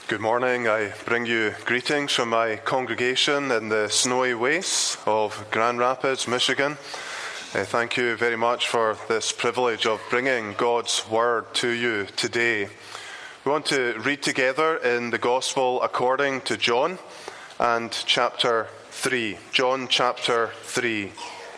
Good morning. I bring you greetings from my congregation in the snowy wastes of Grand Rapids, Michigan. Thank you very much for this privilege of bringing God's Word to you today. We want to read together in the Gospel according to John and chapter 3. John chapter 3.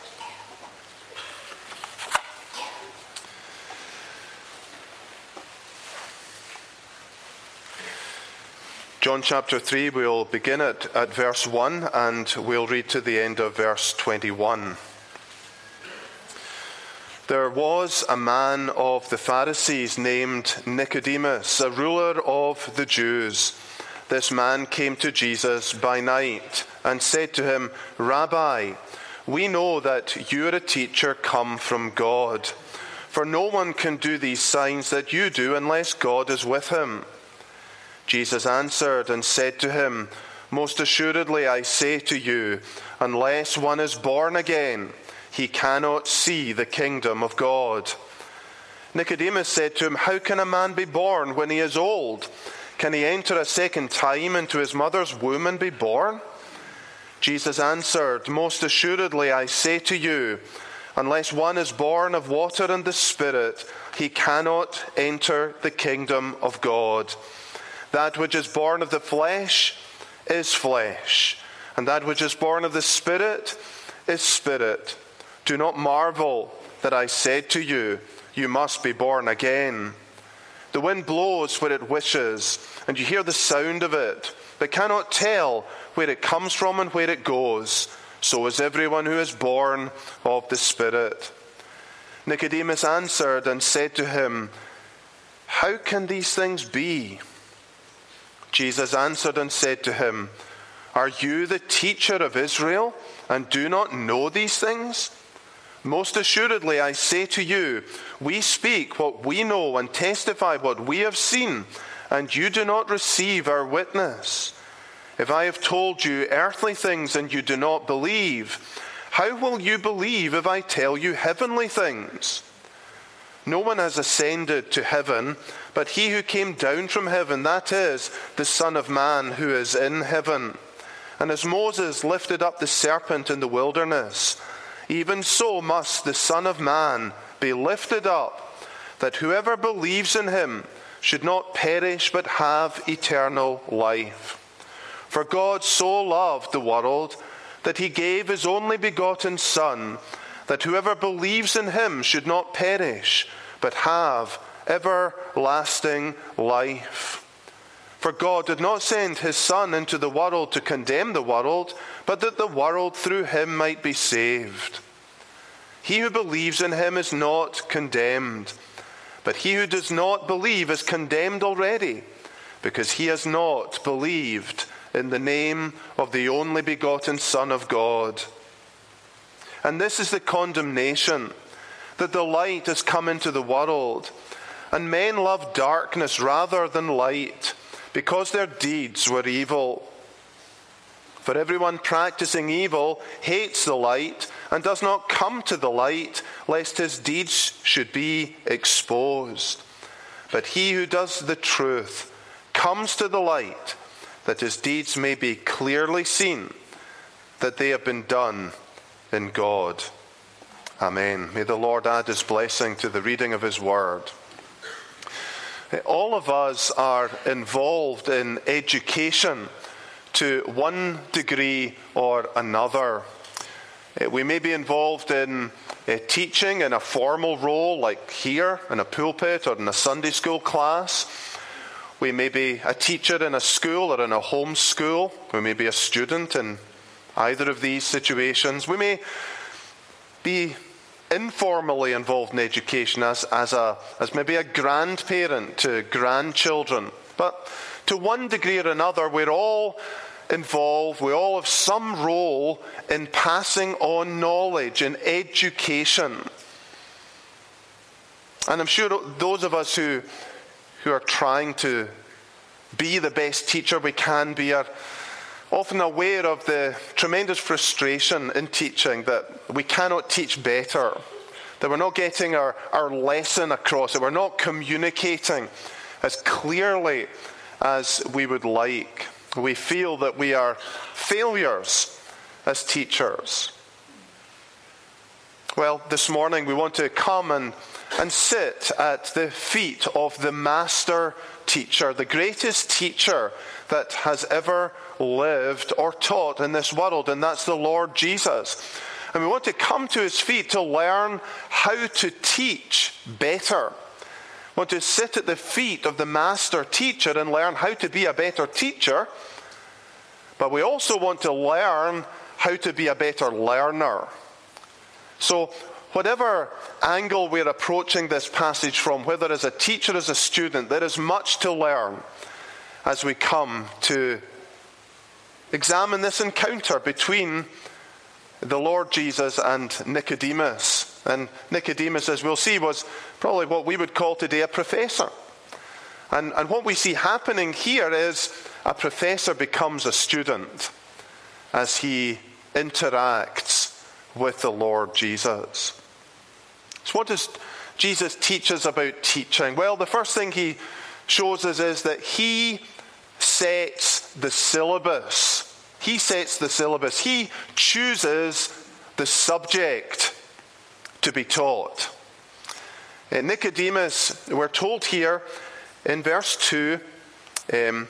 John chapter 3, we'll begin at verse 1 and we'll read to the end of verse 21. There was a man of the Pharisees named Nicodemus, a ruler of the Jews. This man came to Jesus by night and said to him, "Rabbi, we know that you are a teacher come from God, for no one can do these signs that you do unless God is with him." Jesus answered and said to him, "Most assuredly I say to you, unless one is born again, he cannot see the kingdom of God." Nicodemus said to him, "How can a man be born when he is old? Can he enter a second time into his mother's womb and be born?" Jesus answered, "Most assuredly I say to you, unless one is born of water and the Spirit, he cannot enter the kingdom of God. That which is born of the flesh is flesh, and that which is born of the Spirit is spirit. Do not marvel that I said to you, you must be born again. The wind blows where it wishes, and you hear the sound of it, but cannot tell where it comes from and where it goes. So is everyone who is born of the Spirit." Nicodemus answered and said to him, "How can these things be?" Jesus answered and said to him, "Are you the teacher of Israel and do not know these things? Most assuredly I say to you, we speak what we know and testify what we have seen, and you do not receive our witness. If I have told you earthly things and you do not believe, how will you believe if I tell you heavenly things? No one has ascended to heaven, but he who came down from heaven, that is, the Son of Man who is in heaven. And as Moses lifted up the serpent in the wilderness, even so must the Son of Man be lifted up, that whoever believes in him should not perish but have eternal life. For God so loved the world that he gave his only begotten Son, that whoever believes in him should not perish, but have everlasting life. For God did not send his Son into the world to condemn the world, but that the world through him might be saved. He who believes in him is not condemned, but he who does not believe is condemned already, because he has not believed in the name of the only begotten Son of God. And this is the condemnation, that the light has come into the world, and men love darkness rather than light, because their deeds were evil. For everyone practicing evil hates the light, and does not come to the light, lest his deeds should be exposed. But he who does the truth comes to the light, that his deeds may be clearly seen, that they have been done in God. Amen. May the Lord add his blessing to the reading of his word. All of us are involved in education to one degree or another. We may be involved in teaching in a formal role, like here in a pulpit or in a Sunday school class. We may be a teacher in a school or in a home school. We may be a student in either of these situations. We may be informally involved in education as maybe a grandparent to grandchildren. But to one degree or another, we're all involved. We all have some role in passing on knowledge, in education. And I'm sure those of us who are trying to be the best teacher we can be are often aware of the tremendous frustration in teaching, that we cannot teach better, that we're not getting our lesson across, that we're not communicating as clearly as we would like. We feel that we are failures as teachers. Well, this morning we want to come and sit at the feet of the master teacher, the greatest teacher that has ever lived or taught in this world, and that's the Lord Jesus. And we want to come to his feet to learn how to teach better. We want to sit at the feet of the master teacher and learn how to be a better teacher. But we also want to learn how to be a better learner. So whatever angle we're approaching this passage from, whether as a teacher or as a student, there is much to learn as we come to examine this encounter between the Lord Jesus and Nicodemus. And Nicodemus, as we'll see, was probably what we would call today a professor. And what we see happening here is a professor becomes a student as he interacts with the Lord Jesus. So what does Jesus teach us about teaching? Well, the first thing he shows us is that he sets the syllabus. He sets the syllabus. He chooses the subject to be taught. Nicodemus, we're told here in verse 1,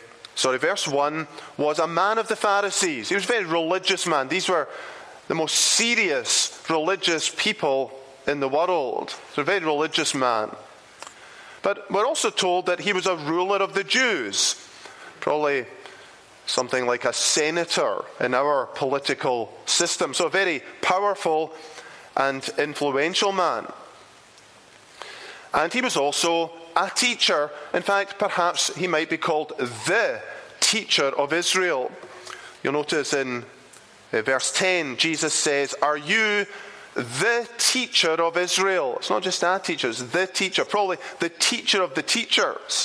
was a man of the Pharisees. He was a very religious man. These were the most serious religious people in the world. So a very religious man. But we're also told that he was a ruler of the Jews. Probably something like a senator in our political system. So a very powerful and influential man. And he was also a teacher. In fact, perhaps he might be called the teacher of Israel. You'll notice in verse 10, Jesus says, "Are you the teacher of Israel?" It's not just a teacher, it's the teacher. Probably the teacher of the teachers.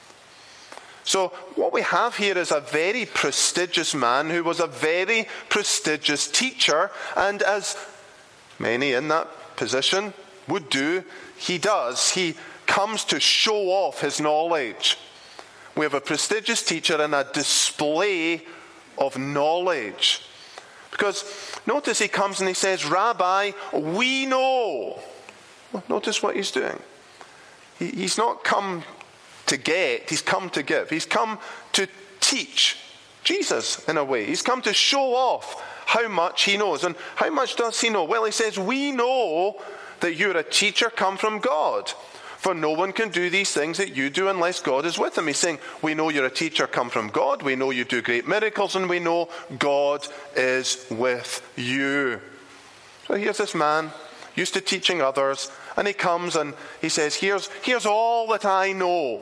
So what we have here is a very prestigious man who was a very prestigious teacher. And as many in that position would do, he does. He comes to show off his knowledge. We have a prestigious teacher and a display of knowledge. Because notice he comes and he says, "Rabbi, we know." Well, notice what he's doing. He's not come to get, he's come to give. He's come to teach Jesus in a way. He's come to show off how much he knows. And how much does he know? Well, he says, "We know that you're a teacher come from God. For no one can do these things that you do unless God is with him." He's saying, we know you're a teacher come from God. We know you do great miracles. And we know God is with you. So here's this man, used to teaching others. And he comes and he says, here's all that I know.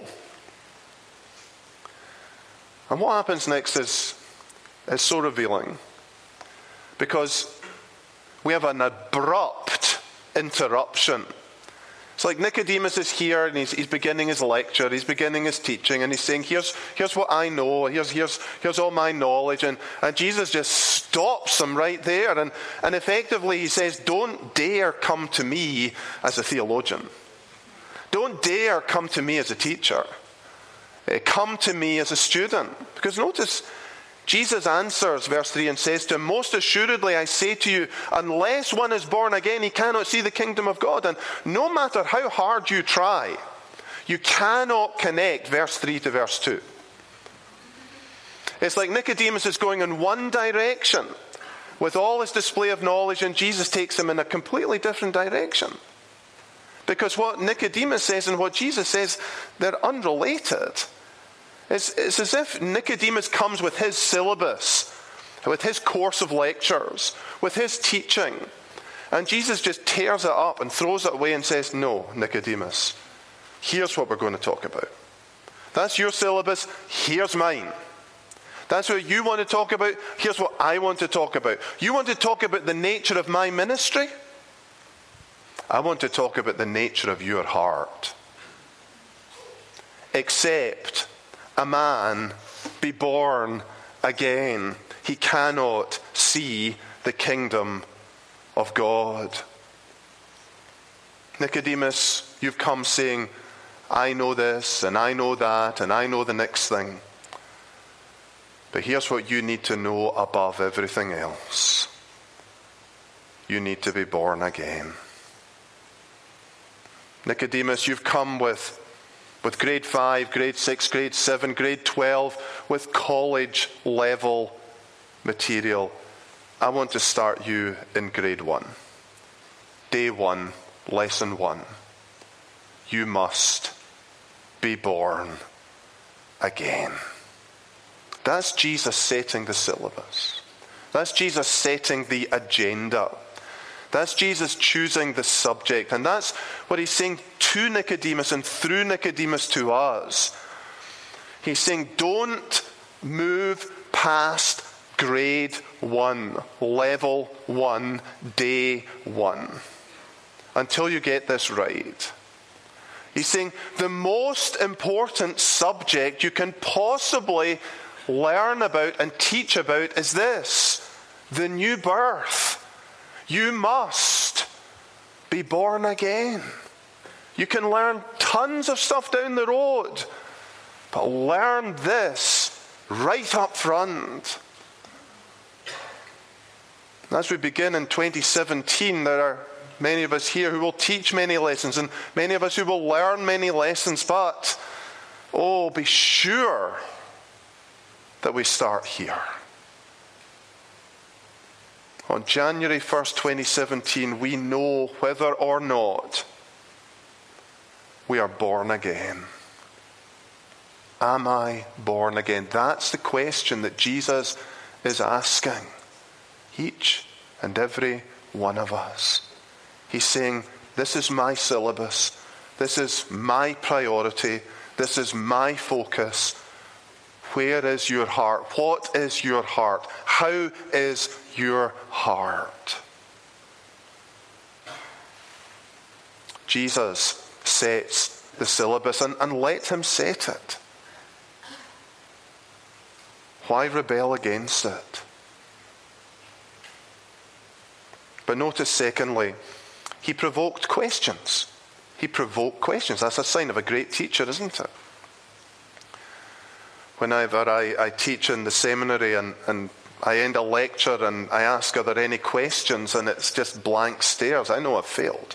And what happens next is so revealing. Because we have an abrupt interruption. It's like Nicodemus is here and he's beginning his lecture, he's beginning his teaching, and he's saying, here's what I know, here's all my knowledge, and Jesus just stops him right there, and effectively he says, "Don't dare come to me as a theologian. Don't dare come to me as a teacher. Come to me as a student." Because notice, Jesus answers, verse 3, and says to him, "Most assuredly I say to you, unless one is born again, he cannot see the kingdom of God." And no matter how hard you try, you cannot connect verse 3 to verse 2. It's like Nicodemus is going in one direction with all his display of knowledge, and Jesus takes him in a completely different direction. Because what Nicodemus says and what Jesus says, they're unrelated. It's as if Nicodemus comes with his syllabus, with his course of lectures, with his teaching. And Jesus just tears it up and throws it away and says, "No, Nicodemus, here's what we're going to talk about. That's your syllabus, here's mine. That's what you want to talk about, here's what I want to talk about. You want to talk about the nature of my ministry? I want to talk about the nature of your heart. Except a man be born again, he cannot see the kingdom of God." Nicodemus, you've come saying, "I know this, and I know that, and I know the next thing." But here's what you need to know above everything else. You need to be born again. Nicodemus, you've come with grade 5, grade 6, grade 7, grade 12, with college level material. I want to start you in grade 1. Day 1, lesson 1. You must be born again. That's Jesus setting the syllabus. That's Jesus setting the agenda. That's Jesus choosing the subject. And that's what he's saying to Nicodemus and through Nicodemus to us. He's saying, don't move past grade 1, level 1, day 1, until you get this right. He's saying the most important subject you can possibly learn about and teach about is this: the new birth. You must be born again. You can learn tons of stuff down the road, but learn this right up front. As we begin in 2017, there are many of us here who will teach many lessons, and many of us who will learn many lessons, but be sure that we start here. On January 1st, 2017, we know whether or not we are born again. Am I born again? That's the question that Jesus is asking each and every one of us. He's saying, this is my syllabus. This is my priority. This is my focus. Where is your heart? What is your heart? How is your heart? Jesus sets the syllabus, and let him set it. Why rebel against it? But notice, secondly, he provoked questions. He provoked questions. That's a sign of a great teacher, isn't it? Whenever I teach in the seminary and I end a lecture and I ask, are there any questions? And it's just blank stares. I know I've failed.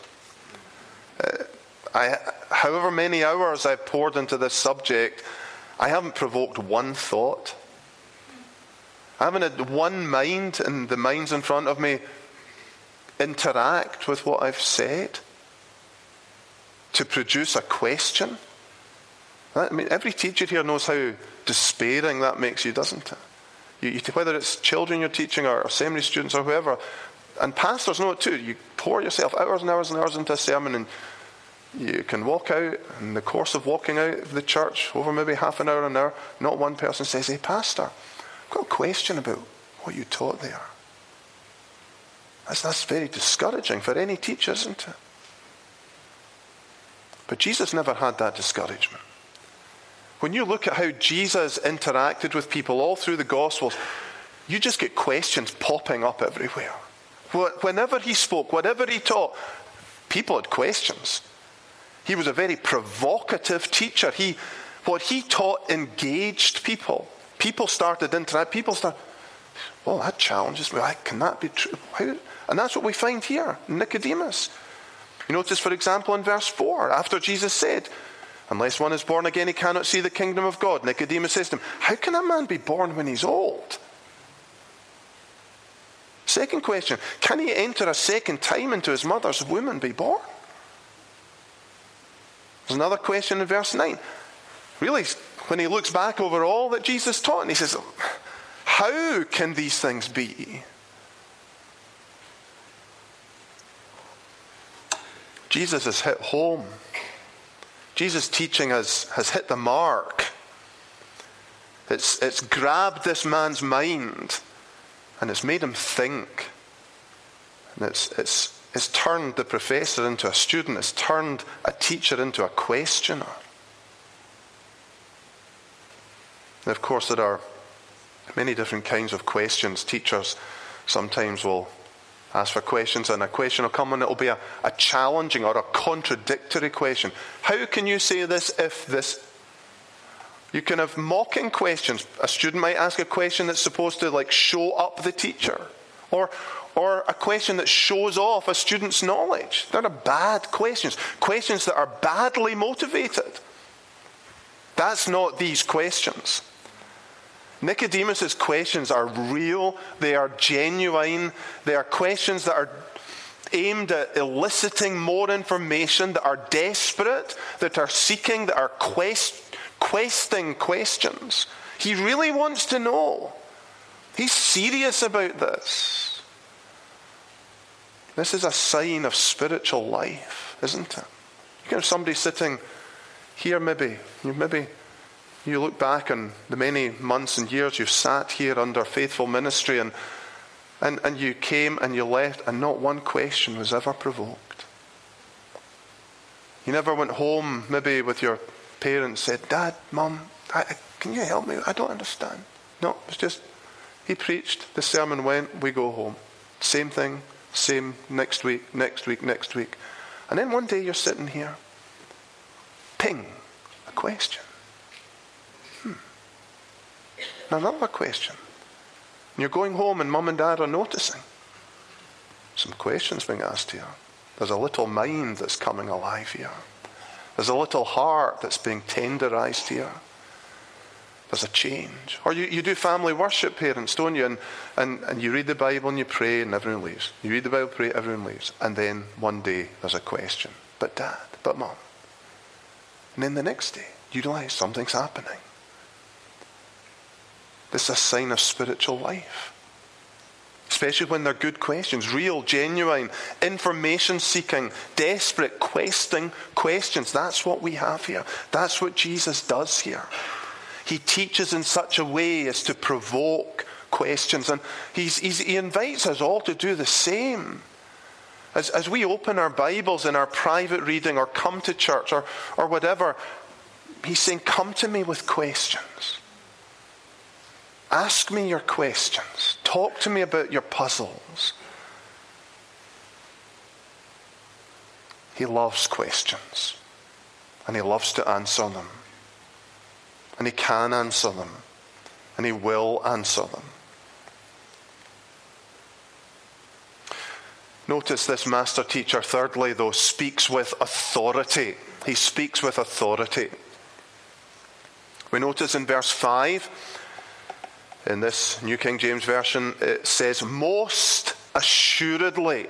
However many hours I've poured into this subject, I haven't provoked one thought. I haven't had one mind and the minds in front of me interact with what I've said to produce a question. I mean, every teacher here knows how despairing that makes you, doesn't it? Whether it's children you're teaching or seminary students or whoever, and pastors know it too. You pour yourself hours and hours and hours into a sermon, and you can walk out. In the course of walking out of the church, over maybe half an hour, not one person says, "Hey, Pastor, I've got a question about what you taught there." That's very discouraging for any teacher, isn't it? But Jesus never had that discouragement. When you look at how Jesus interacted with people all through the Gospels, you just get questions popping up everywhere. Whenever he spoke, whatever he taught, people had questions. He was a very provocative teacher. What he taught engaged people. People started interacting. People started, well, that challenges me. Can that be true? And that's what we find here, Nicodemus. You notice, for example, in verse 4, after Jesus said, unless one is born again, he cannot see the kingdom of God. Nicodemus says to him, how can a man be born when he's old? Second question, can he enter a second time into his mother's womb and be born? There's another question in verse 9. Really, when he looks back over all that Jesus taught, and he says, how can these things be? Jesus has hit home. Jesus' teaching has hit the mark. It's grabbed this man's mind and it's made him think. And it's turned the professor into a student. It's turned a teacher into a questioner. And of course, there are many different kinds of questions. Teachers sometimes will ask for questions, and a question will come and it will be a challenging or a contradictory question. How can you say this if this? You can have mocking questions. A student might ask a question that's supposed to show up the teacher. Or a question that shows off a student's knowledge. They're bad questions. Questions that are badly motivated. That's not these questions. Nicodemus's questions are real. They are genuine. They are questions that are aimed at eliciting more information, that are desperate, that are seeking, that are questing questions. He really wants to know. He's serious about this. This is a sign of spiritual life, isn't it? You can have somebody sitting here maybe you look back on the many months and years you've sat here under faithful ministry and you came and you left and not one question was ever provoked. You never went home maybe with your parents and said, Dad, Mum, can you help me? I don't understand. No, it was just, he preached, the sermon went, we go home. Same thing, same next week. And then one day you're sitting here, ping, a question. Another question. You're going home and Mum and Dad are noticing. Some questions being asked here. There's a little mind that's coming alive here. There's a little heart that's being tenderized here. There's a change. Or you do family worship, parents, don't you? And you read the Bible and you pray and everyone leaves. You read the Bible, pray, everyone leaves. And then one day there's a question. But Dad, but Mum. And then the next day you realize something's happening. This is a sign of spiritual life. Especially when they're good questions, real, genuine, information-seeking, desperate, questing questions. That's what we have here. That's what Jesus does here. He teaches in such a way as to provoke questions. And he invites us all to do the same. As we open our Bibles in our private reading or come to church or whatever, he's saying, come to me with questions. Ask me your questions. Talk to me about your puzzles. He loves questions. And he loves to answer them. And he can answer them. And he will answer them. Notice this master teacher, thirdly, though, speaks with authority. He speaks with authority. We notice in verse 5, in this New King James Version, it says, most assuredly.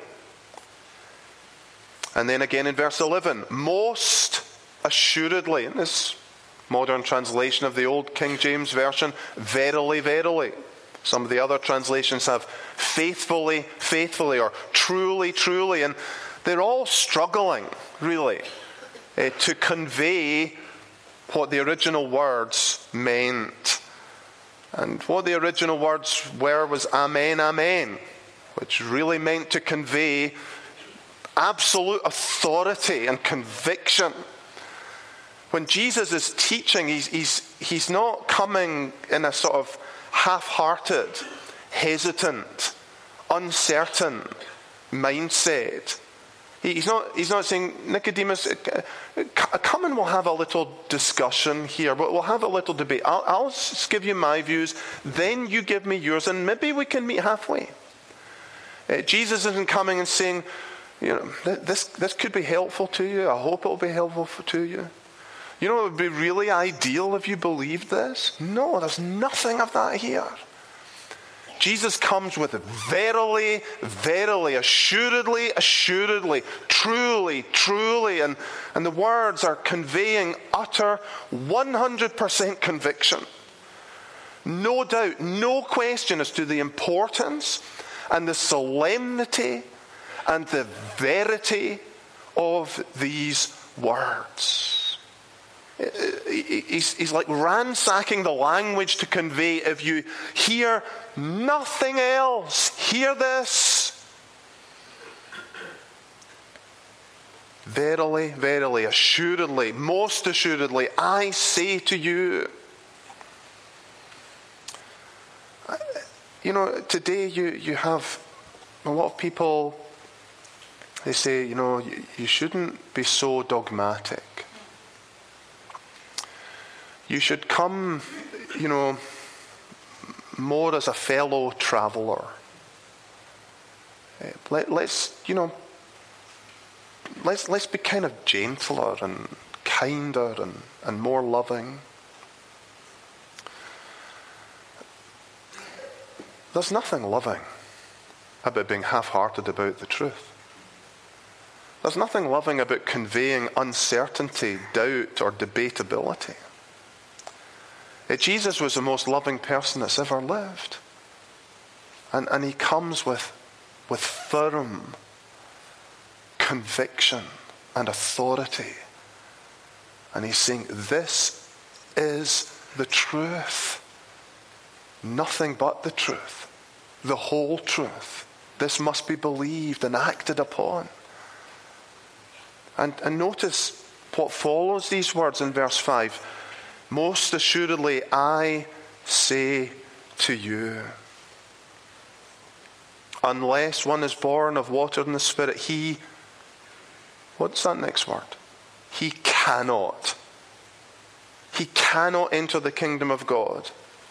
And then again in verse 11, most assuredly. In this modern translation of the Old King James Version, verily, verily. Some of the other translations have faithfully, faithfully, or truly, truly. And they're all struggling, really, to convey what the original words meant. And what the original words were was amen, amen, which really meant to convey absolute authority and conviction. When Jesus is teaching, he's not coming in a sort of half-hearted, hesitant, uncertain mindset. He's not saying, Nicodemus, come and we'll have a little discussion here. We'll have a little debate. I'll just give you my views, then you give me yours, and maybe we can meet halfway. Jesus isn't coming and saying, this could be helpful to you. I hope it will be helpful to you. You know, it would be really ideal if you believed this. No, there's nothing of that here. Jesus comes with verily, verily, assuredly, assuredly, truly, truly. And the words are conveying utter 100% conviction. No doubt, no question as to the importance and the solemnity and the verity of these words. He's like ransacking the language to convey, if you hear nothing else, hear this. Verily, verily, assuredly, most assuredly, I say to you. You know, today you have a lot of people, they say, you shouldn't be so dogmatic. you should come, more as a fellow traveler. Let's be kind of gentler and kinder and more loving. There's nothing loving about being half-hearted about the truth. There's nothing loving about conveying uncertainty, doubt, or debatability. Jesus was the most loving person that's ever lived. And he comes with firm conviction and authority. And he's saying, this is the truth. Nothing but the truth. The whole truth. This must be believed and acted upon. And notice what follows these words in verse 5. Most assuredly, I say to you, unless one is born of water and the Spirit, what's that next word? He cannot enter the kingdom of God.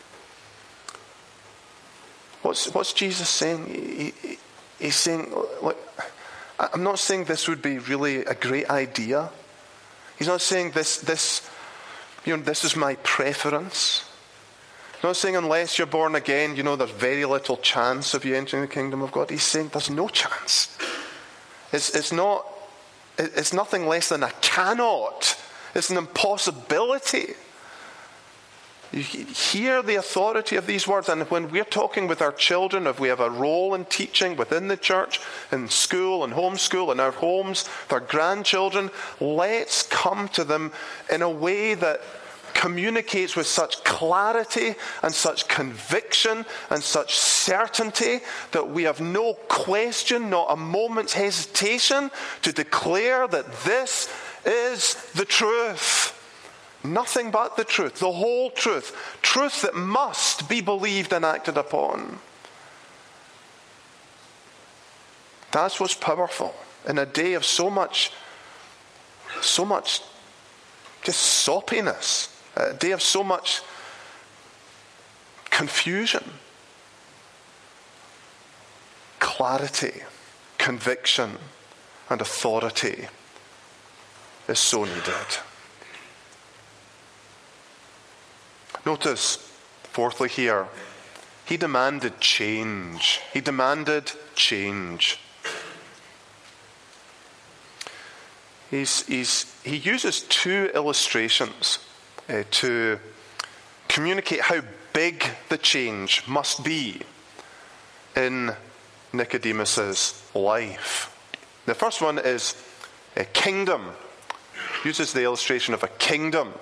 What's Jesus saying? He's saying, look, I'm not saying this would be really a great idea. He's not saying this is my preference. He's not saying unless you're born again, there's very little chance of you entering the kingdom of God. He's saying there's no chance. It's nothing less than a cannot. It's an impossibility. You hear the authority of these words, and when we're talking with our children, if we have a role in teaching within the church, in school and homeschool, in our homes, with our grandchildren, let's come to them in a way that communicates with such clarity and such conviction and such certainty that we have no question, not a moment's hesitation to declare that this is the truth. Nothing but the truth, the whole truth. Truth that must be believed and acted upon. That's what's powerful. In a day of so much just soppiness, a day of so much confusion, clarity, conviction, and authority is so needed. Notice, fourthly here, he demanded change. He demanded change. He uses two illustrations to communicate how big the change must be in Nicodemus's life. The first one is a kingdom. He uses the illustration of a kingdom.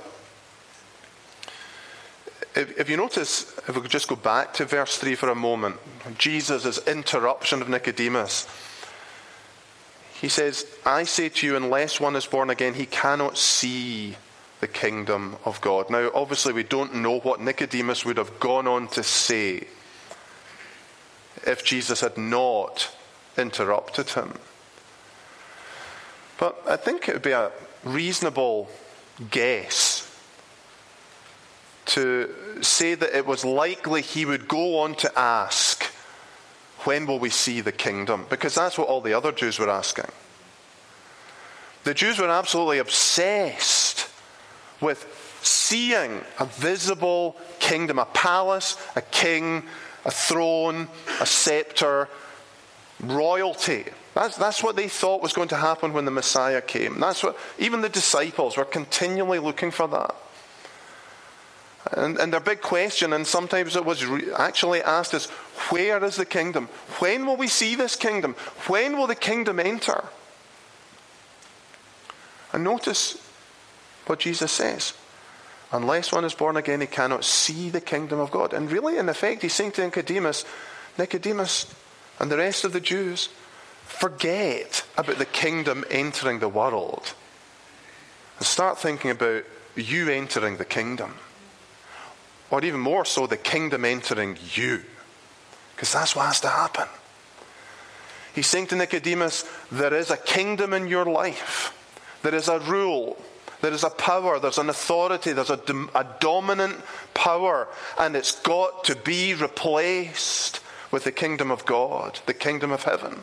If you notice, if we could just go back to verse 3 for a moment, Jesus' interruption of Nicodemus. He says, I say to you, unless one is born again, he cannot see the kingdom of God. Now, obviously, we don't know what Nicodemus would have gone on to say if Jesus had not interrupted him. But I think it would be a reasonable guess to say that it was likely he would go on to ask, when will we see the kingdom? Because that's what all the other Jews were asking. The Jews were absolutely obsessed with seeing a visible kingdom, a palace, a king, a throne, a scepter, royalty. That's what they thought was going to happen when the Messiah came. That's what even the disciples were continually looking for that. And their big question, and sometimes it was actually asked, is where is the kingdom? When will we see this kingdom? When will the kingdom enter? And notice what Jesus says. Unless one is born again, he cannot see the kingdom of God. And really, in effect, he's saying to Nicodemus and the rest of the Jews, forget about the kingdom entering the world and start thinking about you entering the kingdom. Or even more so, the kingdom entering you. Because that's what has to happen. He's saying to Nicodemus, there is a kingdom in your life. There is a rule. There is a power, there's an authority, there's a dominant power, and it's got to be replaced with the kingdom of God, the kingdom of heaven.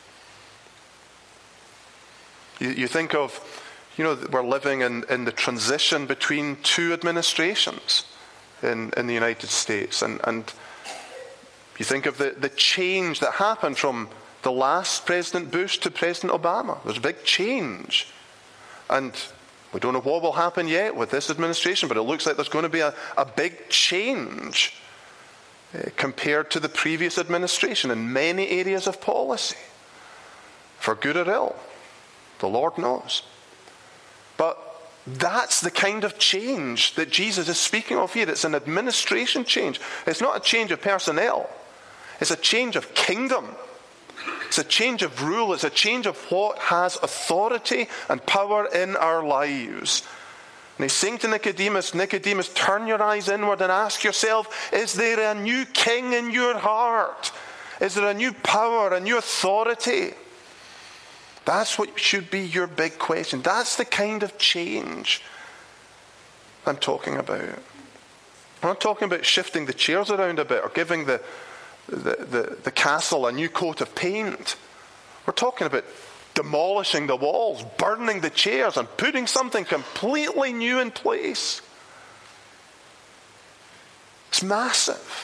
You think of, we're living in the transition between two administrations in the United States. And you think of the change that happened from the last President Bush to President Obama. There's a big change. And we don't know what will happen yet with this administration, but it looks like there's going to be a big change compared to the previous administration in many areas of policy, for good or ill. The Lord knows. But that's the kind of change that Jesus is speaking of here. It's an administration change. It's not a change of personnel. It's a change of kingdom. It's a change of rule. It's a change of what has authority and power in our lives. And he's saying to Nicodemus, turn your eyes inward and ask yourself, is there a new king in your heart? Is there a new power, a new authority? That's what should be your big question. That's the kind of change I'm talking about. I'm not talking about shifting the chairs around a bit or giving the castle a new coat of paint. We're talking about demolishing the walls, burning the chairs, and putting something completely new in place. It's massive.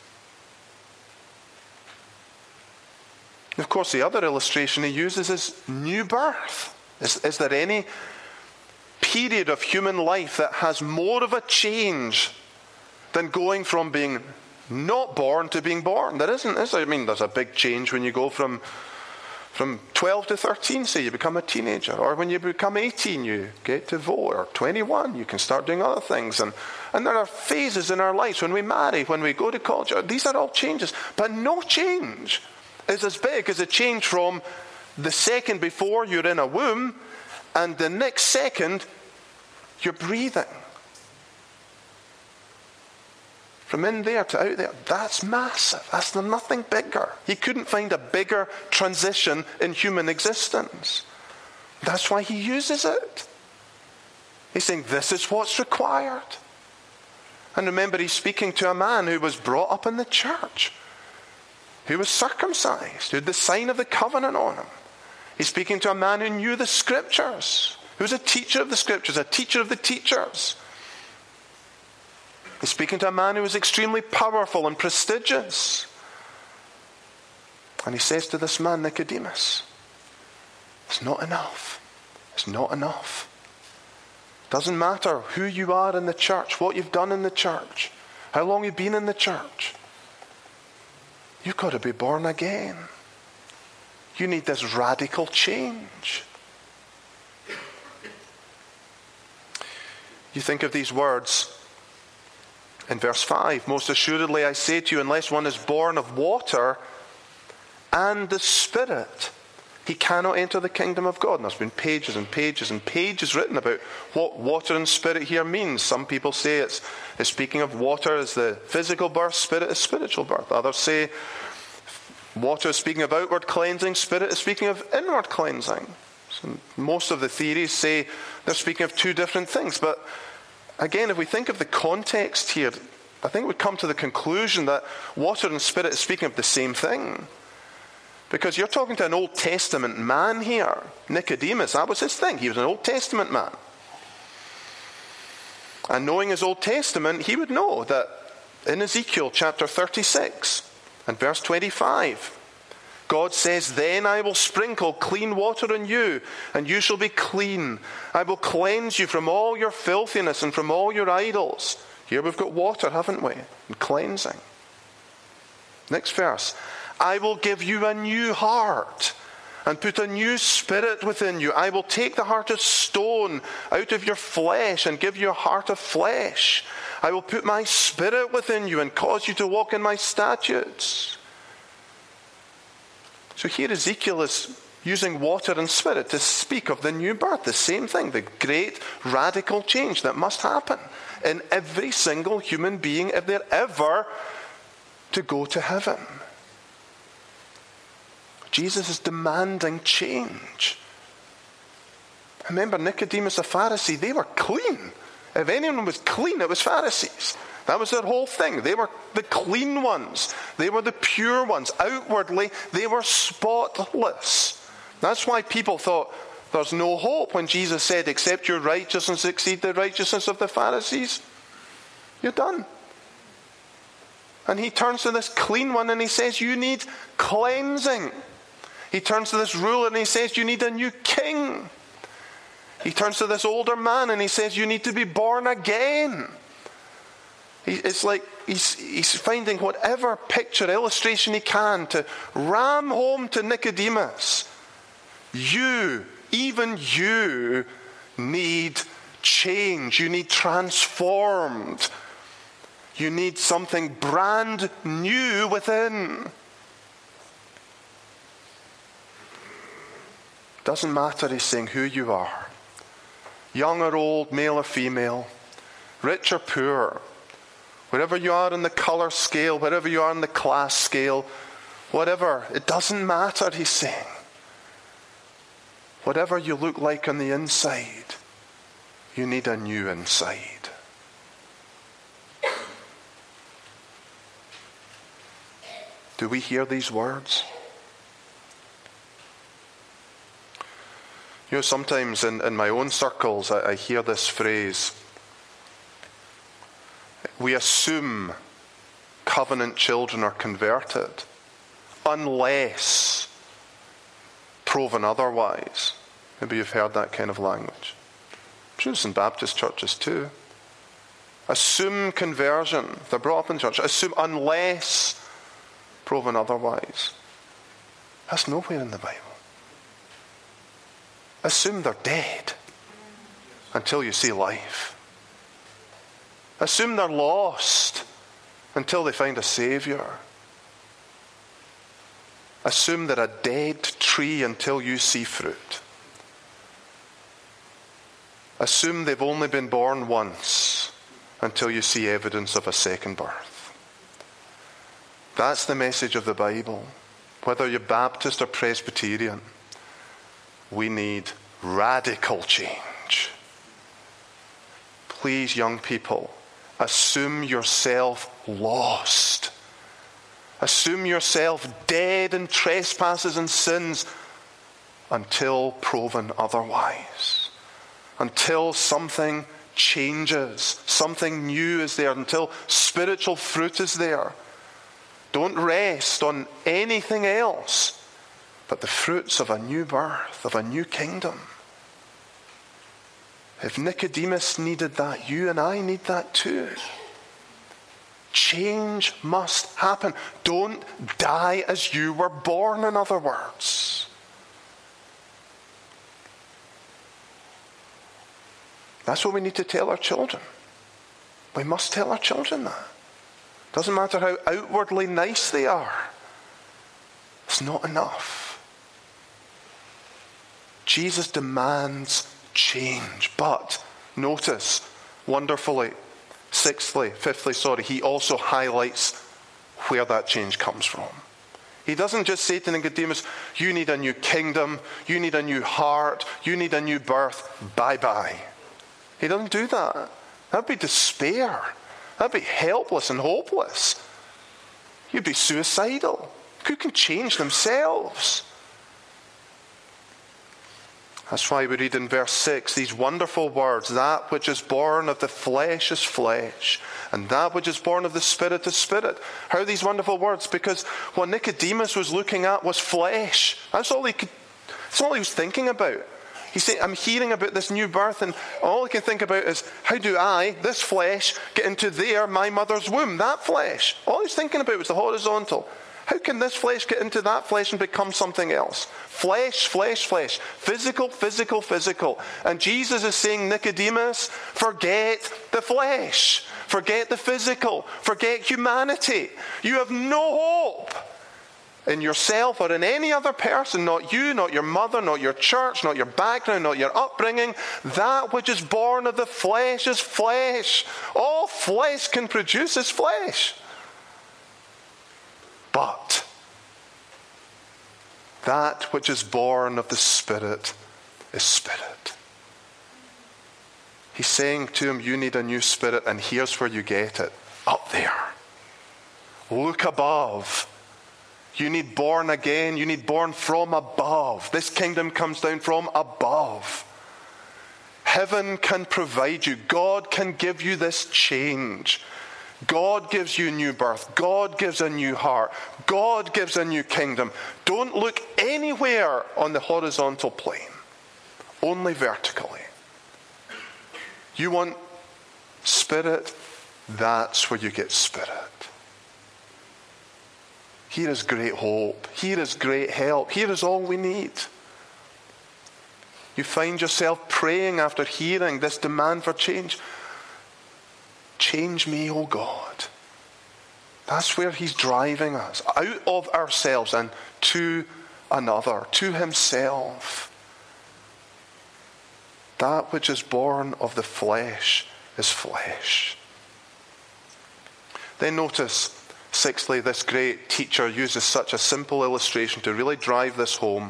And of course, the other illustration he uses is new birth. Is there any period of human life that has more of a change than going from being not born to being born? There isn't, is there? I mean, there's a big change when you go from 12 to 13, say, you become a teenager. Or when you become 18, you get to vote. Or 21, you can start doing other things. And there are phases in our lives when we marry, when we go to college. These are all changes. But no change is as big as a change from the second before you're in a womb and the next second you're breathing. From in there to out there, that's massive. That's nothing bigger. He couldn't find a bigger transition in human existence. That's why he uses it. He's saying this is what's required. And remember, he's speaking to a man who was brought up in the church, who was circumcised, who had the sign of the covenant on him. He's speaking to a man who knew the scriptures, who was a teacher of the scriptures, a teacher of the teachers. He's speaking to a man who was extremely powerful and prestigious. And he says to this man, Nicodemus, it's not enough. It's not enough. Doesn't matter who you are in the church, what you've done in the church, how long you've been in the church. You've got to be born again. You need this radical change. You think of these words in verse 5. Most assuredly I say to you, unless one is born of water and the Spirit, he cannot enter the kingdom of God. And there's been pages and pages and pages written about what water and Spirit here means. Some people say it's speaking of water as the physical birth, Spirit is spiritual birth. Others say water is speaking of outward cleansing, Spirit is speaking of inward cleansing. So most of the theories say they're speaking of two different things. But again, if we think of the context here, I think we come to the conclusion that water and Spirit is speaking of the same thing. Because you're talking to an Old Testament man here. Nicodemus, that was his thing. He was an Old Testament man. And knowing his Old Testament, he would know that in Ezekiel chapter 36 and verse 25, God says, then I will sprinkle clean water on you, and you shall be clean. I will cleanse you from all your filthiness and from all your idols. Here we've got water, haven't we? And cleansing. Next verse. I will give you a new heart and put a new spirit within you. I will take the heart of stone out of your flesh and give you a heart of flesh. I will put my spirit within you and cause you to walk in my statutes. So here Ezekiel is using water and Spirit to speak of the new birth, the same thing, the great radical change that must happen in every single human being if they're ever to go to heaven. Jesus is demanding change. Remember, Nicodemus, a Pharisee, they were clean. If anyone was clean, it was Pharisees. That was their whole thing. They were the clean ones. They were the pure ones. Outwardly, they were spotless. That's why people thought there's no hope when Jesus said, except your righteousness exceed the righteousness of the Pharisees. You're done. And he turns to this clean one and he says, you need cleansing. He turns to this ruler and he says, you need a new king. He turns to this older man and he says, you need to be born again. It's like he's finding whatever picture, illustration he can to ram home to Nicodemus. You, even you, need change. You need transformed. You need something brand new within. Doesn't matter, he's saying, who you are. Young or old, male or female, rich or poor, wherever you are on the colour scale, wherever you are on the class scale, whatever, it doesn't matter, he's saying. Whatever you look like on the inside, you need a new inside. Do we hear these words? You know, sometimes in my own circles, I hear this phrase. We assume covenant children are converted unless proven otherwise. Maybe you've heard that kind of language. I'm sure it's in Baptist churches too. Assume conversion. They're brought up in church. Assume unless proven otherwise. That's nowhere in the Bible. Assume they're dead until you see life. Assume they're lost until they find a Savior. Assume they're a dead tree until you see fruit. Assume they've only been born once until you see evidence of a second birth. That's the message of the Bible. Whether you're Baptist or Presbyterian, we need radical change. Please, young people, assume yourself lost. Assume yourself dead in trespasses and sins until proven otherwise. Until something changes, something new is there, until spiritual fruit is there. Don't rest on anything else but the fruits of a new birth, of a new kingdom. If Nicodemus needed that, you and I need that too. Change must happen. Don't die as you were born, in other words. That's what we need to tell our children. We must tell our children that. Doesn't matter how outwardly nice they are. It's not enough. Jesus demands change. But, notice, wonderfully, fifthly, he also highlights where that change comes from. He doesn't just say to Nicodemus, you need a new kingdom, you need a new heart, you need a new birth, bye-bye. He doesn't do that. That'd be despair. That'd be helpless and hopeless. You'd be suicidal. Who can change themselves? That's why we read in verse 6 these wonderful words, that which is born of the flesh is flesh, and that which is born of the Spirit is spirit. How are these wonderful words? Because what Nicodemus was looking at was flesh. That's all he was thinking about. He said, I'm hearing about this new birth, and all I can think about is, how do I, this flesh, get into my mother's womb, that flesh? All he's thinking about was the horizontal. How can this flesh get into that flesh and become something else? Flesh, flesh, flesh. Physical, physical, physical. And Jesus is saying, Nicodemus, forget the flesh. Forget the physical. Forget humanity. You have no hope in yourself or in any other person, not you, not your mother, not your church, not your background, not your upbringing. That which is born of the flesh is flesh. All flesh can produce is flesh. But that which is born of the Spirit is spirit. He's saying to him, you need a new spirit, and here's where you get it. Up there. Look above. You need born again. You need born from above. This kingdom comes down from above. Heaven can provide you. God can give you this change. God gives you new birth. God gives a new heart. God gives a new kingdom. Don't look anywhere on the horizontal plane. Only vertically. You want spirit? That's where you get spirit. Here is great hope. Here is great help. Here is all we need. You find yourself praying after hearing this demand for change. Change me, O God. That's where he's driving us. Out of ourselves and to another, to himself. That which is born of the flesh is flesh. Then notice, sixthly, this great teacher uses such a simple illustration to really drive this home.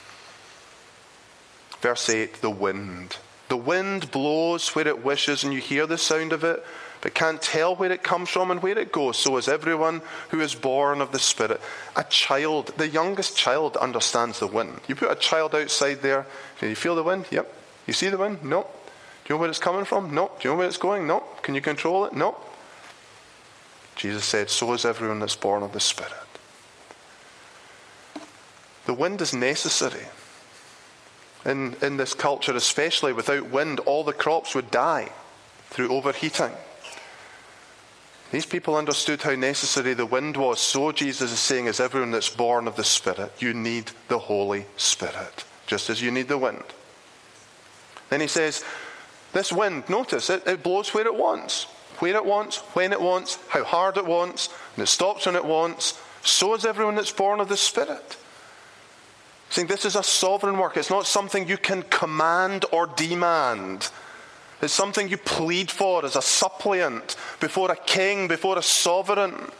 Verse 8, the wind. The wind blows where it wishes, and you hear the sound of it, but can't tell where it comes from and where it goes. So is everyone who is born of the Spirit. A child, the youngest child, understands the wind. You put a child outside there. Can you feel the wind? Yep. You see the wind? No. Do you know where it's coming from? No. Do you know where it's going? No. Can you control it? No. Jesus said, so is everyone that's born of the Spirit. The wind is necessary. In this culture, especially, without wind, all the crops would die through overheating. These people understood how necessary the wind was. So Jesus is saying, as everyone that's born of the Spirit, you need the Holy Spirit, just as you need the wind. Then he says, this wind, notice, it blows where it wants. Where it wants, when it wants, how hard it wants, and it stops when it wants. So is everyone that's born of the Spirit. Saying this is a sovereign work. It's not something you can command or demand. It's something you plead for as a suppliant before a king, before a sovereign.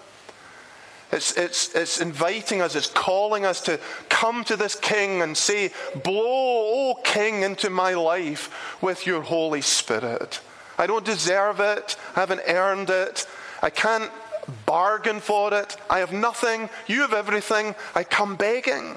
It's inviting us, it's calling us to come to this king and say, blow, O king, into my life with your Holy Spirit. I don't deserve it. I haven't earned it. I can't bargain for it. I have nothing. You have everything. I come begging.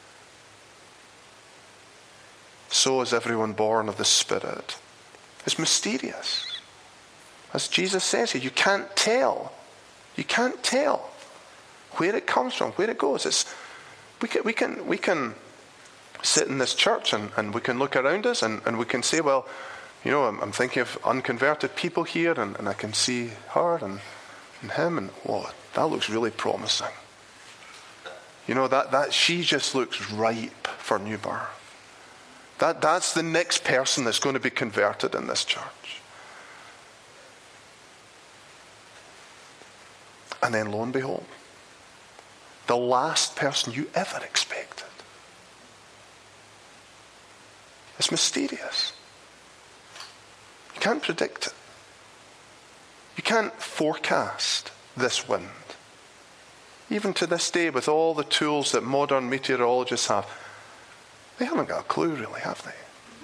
So is everyone born of the Spirit. It's mysterious. As Jesus says here, you can't tell. You can't tell where it comes from, where it goes. We can sit in this church and we can look around us and we can say, well, you know, I'm thinking of unconverted people here, and I can see her and him, and that looks really promising. You know, that she just looks ripe for new birth. That's the next person that's going to be converted in this church. And then lo and behold, the last person you ever expected. It's mysterious. You can't predict it. You can't forecast this wind. Even to this day, with all the tools that modern meteorologists have, they haven't got a clue really, have they?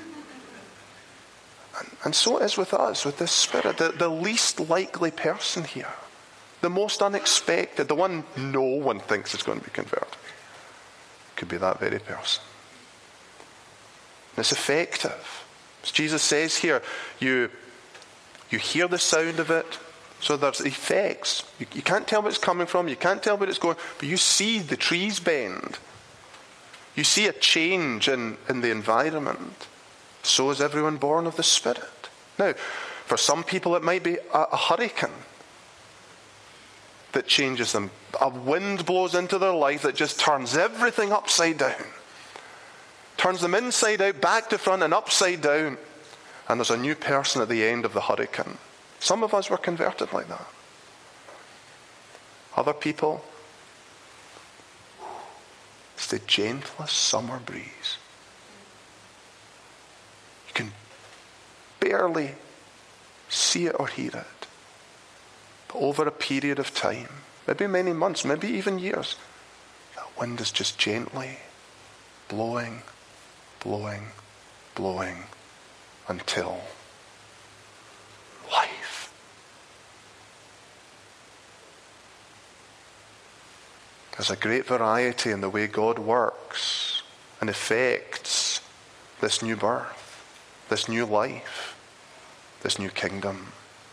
And so it is with us, with this Spirit. The least likely person here, the most unexpected, the one no one thinks is going to be converted, could be that very person. And it's effective. As Jesus says here, you hear the sound of it, so there's effects. You can't tell where it's coming from, you can't tell where it's going, but you see the trees bend. You see a change in the environment. So is everyone born of the Spirit. Now, for some people it might be a hurricane that changes them. A wind blows into their life that just turns everything upside down. Turns them inside out, back to front, and upside down. And there's a new person at the end of the hurricane. Some of us were converted like that. Other people, it's the gentlest summer breeze. You can barely see it or hear it. But over a period of time, maybe many months, maybe even years, that wind is just gently blowing, blowing, blowing, until There's a great variety in the way God works and affects this new birth, this new life, this new kingdom.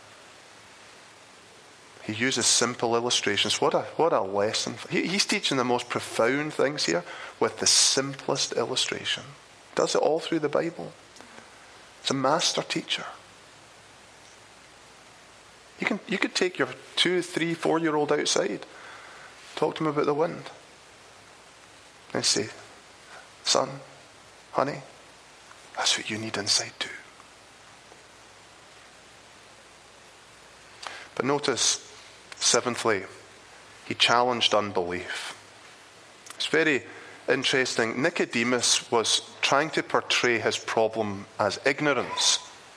He uses simple illustrations. What a lesson. He's teaching the most profound things here with the simplest illustration. Does it all through the Bible. It's a master teacher. You could take your 2, 3, 4-year-old outside, talk to him about the wind, and say, son, honey, that's what you need inside too. But notice, seventhly, he challenged unbelief. It's very interesting. Nicodemus was trying to portray his problem as ignorance.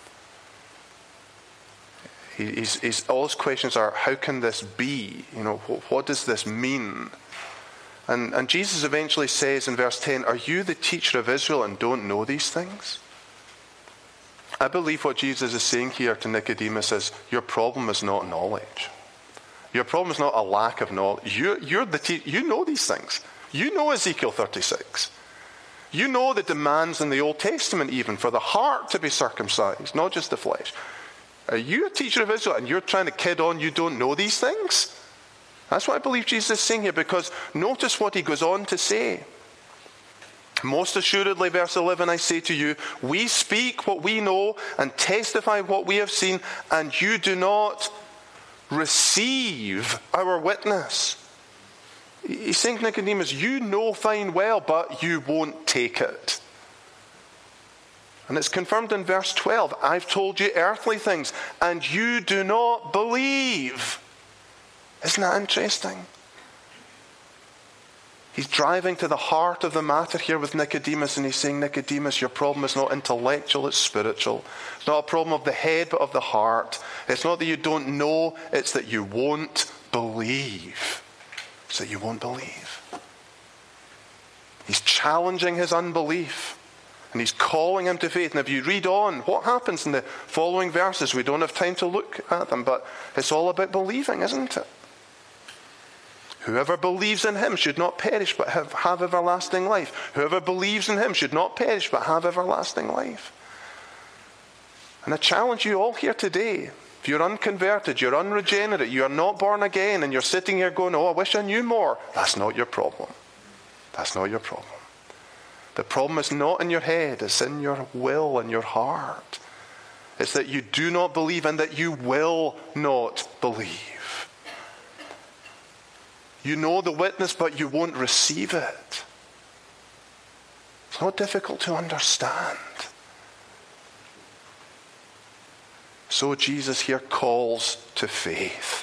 All his questions are, how can this be? What does this mean? And Jesus eventually says in verse 10, are you the teacher of Israel and don't know these things? I believe what Jesus is saying here to Nicodemus is, your problem is not knowledge. Your problem is not a lack of knowledge. You know these things. You know Ezekiel 36. You know the demands in the Old Testament even for the heart to be circumcised, not just the flesh. Are you a teacher of Israel and you're trying to kid on you don't know these things? That's what I believe Jesus is saying here, because notice what he goes on to say. Most assuredly, verse 11, I say to you, we speak what we know and testify what we have seen, and you do not receive our witness. He's saying to Nicodemus, you know fine well, but you won't take it. And it's confirmed in verse 12. I've told you earthly things, and you do not believe. Isn't that interesting? He's driving to the heart of the matter here with Nicodemus, and he's saying, Nicodemus, your problem is not intellectual, it's spiritual. It's not a problem of the head, but of the heart. It's not that you don't know, it's that you won't believe. It's that you won't believe. He's challenging his unbelief. And he's calling him to faith. And if you read on, what happens in the following verses? We don't have time to look at them, but it's all about believing, isn't it? Whoever believes in him should not perish, but have everlasting life. Whoever believes in him should not perish, but have everlasting life. And I challenge you all here today. If you're unconverted, you're unregenerate, you're not born again, and you're sitting here going, oh, I wish I knew more. That's not your problem. That's not your problem. The problem is not in your head, it's in your will and your heart. It's that you do not believe and that you will not believe. You know the witness, but you won't receive it. It's not difficult to understand. So Jesus here calls to faith.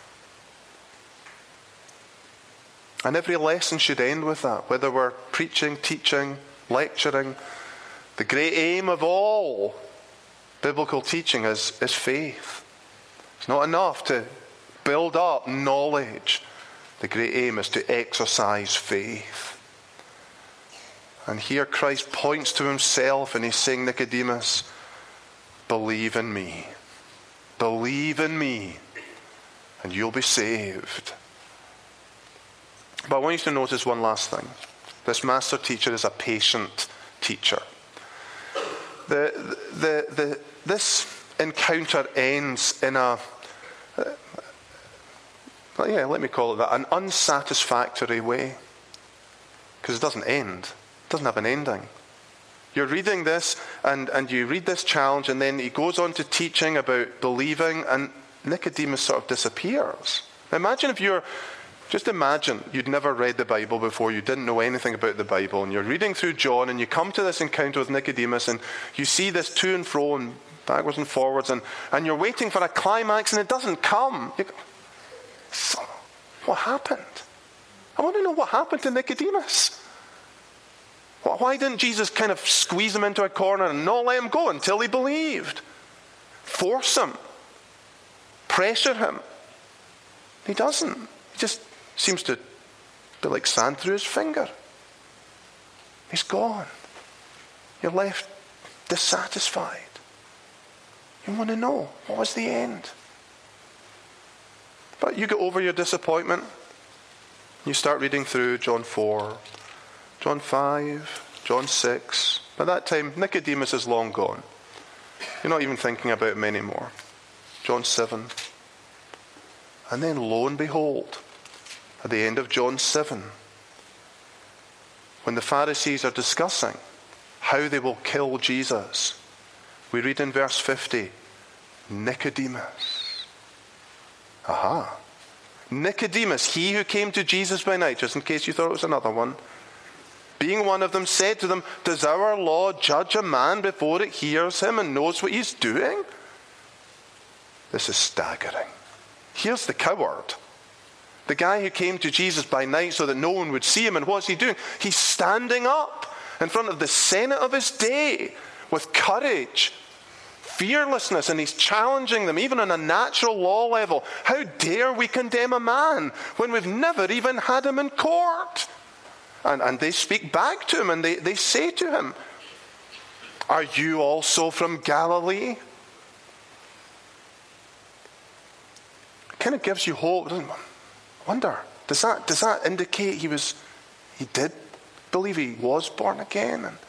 And every lesson should end with that, whether we're preaching, teaching, lecturing. The great aim of all biblical teaching is faith. It's not enough to build up knowledge. The great aim is to exercise faith. And here Christ points to himself and he's saying, Nicodemus, believe in me. Believe in me and you'll be saved. But I want you to notice one last thing. This master teacher is a patient teacher. This encounter ends in let me call it that, an unsatisfactory way. Because it doesn't end. It doesn't have an ending. You're reading this, and you read this challenge, and then he goes on to teaching about believing, and Nicodemus sort of disappears. Now just imagine you'd never read the Bible before, you didn't know anything about the Bible, and you're reading through John, and you come to this encounter with Nicodemus, and you see this to and fro, and backwards and forwards, and you're waiting for a climax, and it doesn't come. You go, so, what happened? I want to know what happened to Nicodemus. Why didn't Jesus kind of squeeze him into a corner and not let him go until he believed? Force him. Pressure him. He doesn't. He just seems to be like sand through his finger. He's gone. You're left dissatisfied. You want to know, what was the end? But you get over your disappointment. You start reading through John 4, John 5, John 6. By that time, Nicodemus is long gone. You're not even thinking about him anymore. John 7. And then lo and behold, at the end of John 7, when the Pharisees are discussing how they will kill Jesus, we read in verse 50, Nicodemus. Aha. Nicodemus, he who came to Jesus by night, just in case you thought it was another one, being one of them, said to them, does our law judge a man before it hears him and knows what he's doing? This is staggering. Here's the coward. The guy who came to Jesus by night so that no one would see him. And what's he doing? He's standing up in front of the Senate of his day with courage, fearlessness, and he's challenging them, even on a natural law level. How dare we condemn a man when we've never even had him in court? And they speak back to him and they say to him, are you also from Galilee? It kind of gives you hope, doesn't it? I wonder, does that indicate he did believe he was born again? And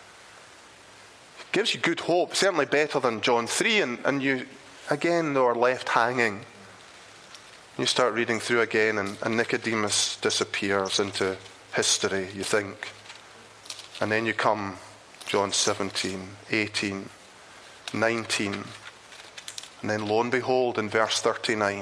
it gives you good hope, certainly better than John 3, and you again are left hanging. You start reading through again and Nicodemus disappears into history, you think. And then you come John 17, 18, 19, and then lo and behold in verse 39,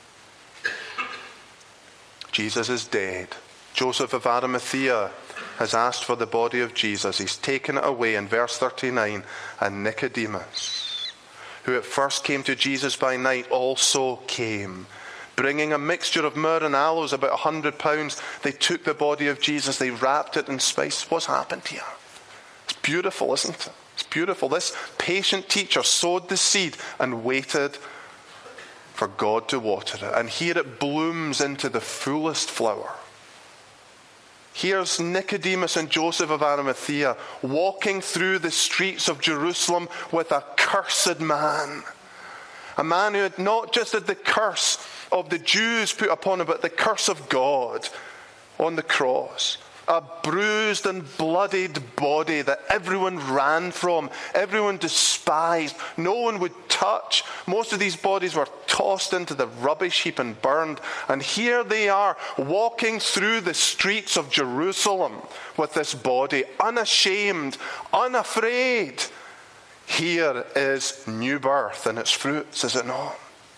Jesus is dead. Joseph of Arimathea has asked for the body of Jesus. He's taken it away in verse 39. And Nicodemus, who at first came to Jesus by night, also came, bringing a mixture of myrrh and aloes, about 100 pounds. They took the body of Jesus. They wrapped it in spice. What's happened here? It's beautiful, isn't it? It's beautiful. This patient teacher sowed the seed and waited for God to water it. And here it blooms into the fullest flower. Here's Nicodemus and Joseph of Arimathea walking through the streets of Jerusalem with a cursed man. A man who had not just had the curse of the Jews put upon him, but the curse of God on the cross. A bruised and bloodied body that everyone ran from, everyone despised, no one would touch. Most of these bodies were tossed into the rubbish heap and burned. And here they are walking through the streets of Jerusalem with this body, unashamed, unafraid. Here is new birth and its fruits, is it not?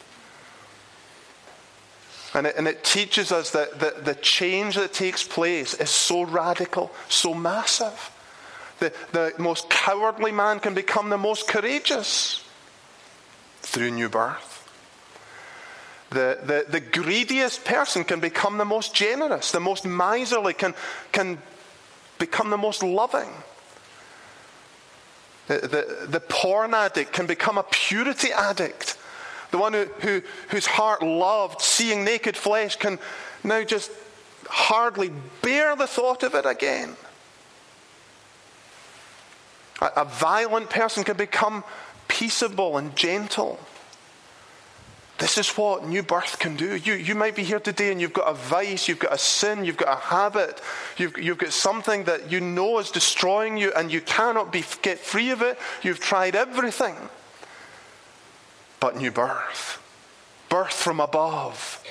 And it teaches us that the change that takes place is so radical, so massive. The most cowardly man can become the most courageous through new birth. The greediest person can become the most generous. The most miserly can become the most loving. The porn addict can become a purity addict. The one whose heart loved seeing naked flesh can now just hardly bear the thought of it again. A violent person can become peaceable and gentle. This is what new birth can do. You might be here today and you've got a vice, you've got a sin, you've got a habit, you've got something that you know is destroying you and you cannot get free of it. You've tried everything. But new birth, birth from above.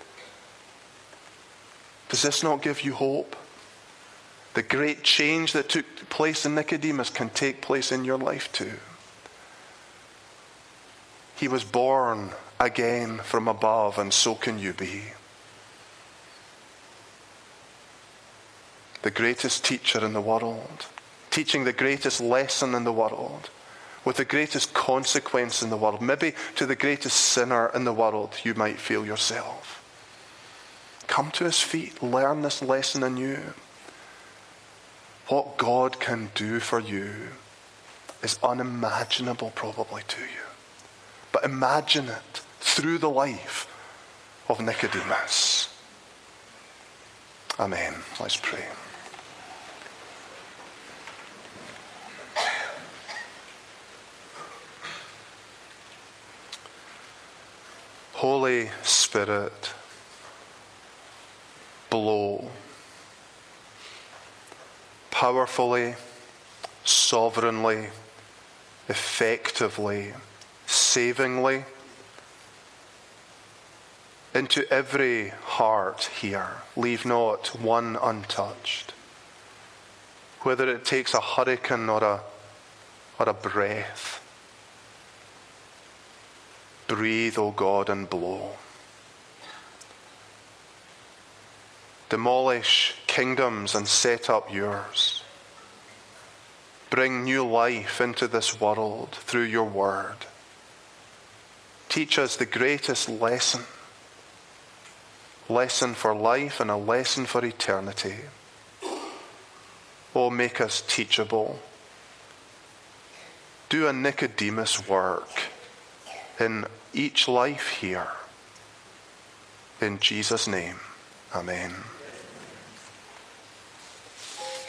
Does this not give you hope? The great change that took place in Nicodemus can take place in your life too. He was born again from above, and so can you be. The greatest teacher in the world, teaching the greatest lesson in the world, with the greatest consequence in the world, maybe to the greatest sinner in the world you might feel yourself. Come to his feet, learn this lesson anew. What God can do for you is unimaginable probably to you. But imagine it through the life of Nicodemus. Amen. Let's pray. Holy Spirit, blow. Powerfully, sovereignly, effectively, savingly, into every heart here. Leave not one untouched. Whether it takes a hurricane or a breath, breathe, O God, and blow. Demolish kingdoms and set up yours. Bring new life into this world through your word. Teach us the greatest lesson for life and a lesson for eternity. Oh, make us teachable. Do a Nicodemus work in each life here. In Jesus' name, amen.